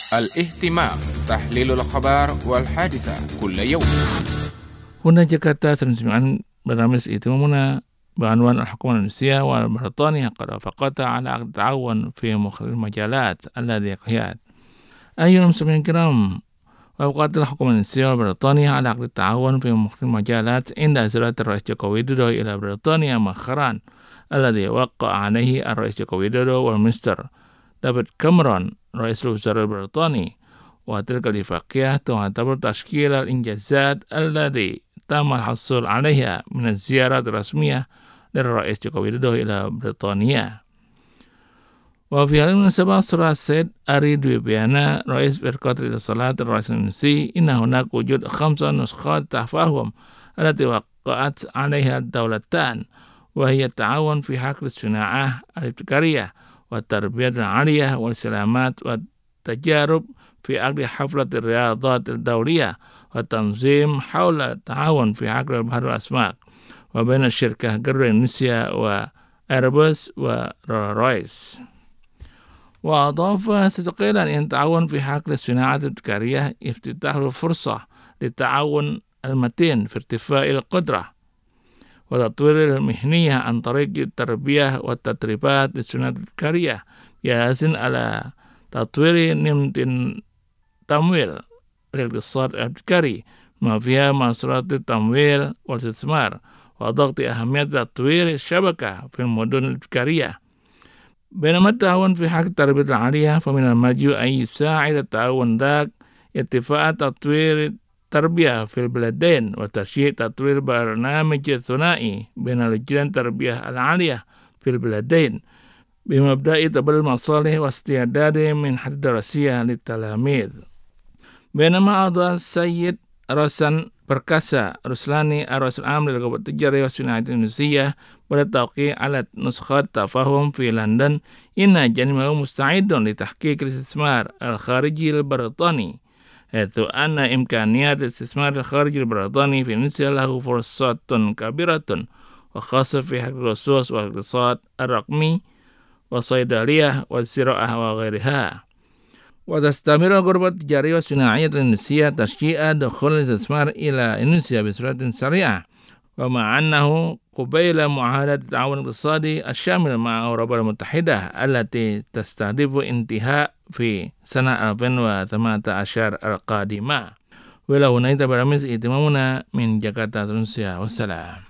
الاهتمام تحليل الأخبار والحادثة كل يوم. هنا جاكرتا سنسمعن برنامج اهتمامنا بعنوان الحكومة الإندونيسية والبريطانية قد وافقتا على عقد التعاون في مختلف المجالات الذي يقياد. أيها المستمعين الكرام، وافقت الحكومة الإندونيسية والبريطانية على عقد التعاون في مختلف المجالات عند زيارة الرئيس جوكو ويدودو إلى بريطانيا مؤخرا، الذي وقع عليه الرئيس جوكو ويدودو والمستر ديفيد كاميرون رئيس الوزراء البريطاني. وتلك الاتفاقية تعتبر تشكيل الإنجازات الذي تم الحصول عليها من الزيارات الرسمية للرئيس جوكو ويدودو إلى بريطانيا. وفي هذه المناسبة صرح السيد أري دويبيانا رئيس بركات الاتصالات الرئيس الإندونيسي إن هناك وجود 5 نسخات تفاهم التي وقعت عليها الدولتان، وهي التعاون في حقل الصناعة الابتكارية والتربية العالية والسلامات والتجارب في عقد حفلة الرياضات الدولية والتنظيم حول التعاون في عقد البحر والأسماك وبين الشركة جرو إندونيسيا وإيربوس ورويس. وأضاف ستقيل أن التعاون في حقل الصناعة الابتكارية افتتاح الفرصة للتعاون المتين في ارتفاع القدرة وتطوير المهنية عن طريق التربية والتدريبات للصناعة الابتكارية، يحث على تطوير نمط تمويل الاقتصاد الابتكاري ما فيها مسارات التمويل والاستثمار وضغط أهمية تطوير الشبكة في المدن الابتكارية. بينما التعاون في حق التربية العالية فمن المرجو أن يساعد التعاون ذاك اتفاق تطوير التربية في البلدين وتشجيع تطوير برنامج ثنائي بين لجان التربية العالية في البلدين بمبدأ تبادل المصالح واستعداد منحة دراسية للتلاميذ. بينما أعضاء السيد روسان بركاسا روسلاني الرئيس العام للقوى التجارية والصناعة الإندونيسية pada التوقيع على نسخة تفاهم في لندن إن جانبه مستعد لتحقيق الاستثمار الخارجي البريطاني، حيث أن إمكانيات الاستثمار الخارجي البريطاني في إندونيسيا له فرصات كبيرة وخاصة في حق الخصوص والاقتصاد الرقمي والصيدلية والزراعة وغيرها. وتستمر الغرفة التجارية والصناعية الإندونيسية تشجيع دخول الاستثمار إلى إندونيسيا بسرعة سريعة، ومع أنه قبيل معاهدة التعاون الاقتصادي الشامل مع أوروبا المتحدة التي تستهدف انتهاء في سنة 2018 القادمة. ولو نهاية برنامج اهتمامنا من جاكرتا، إندونيسيا، والسلام.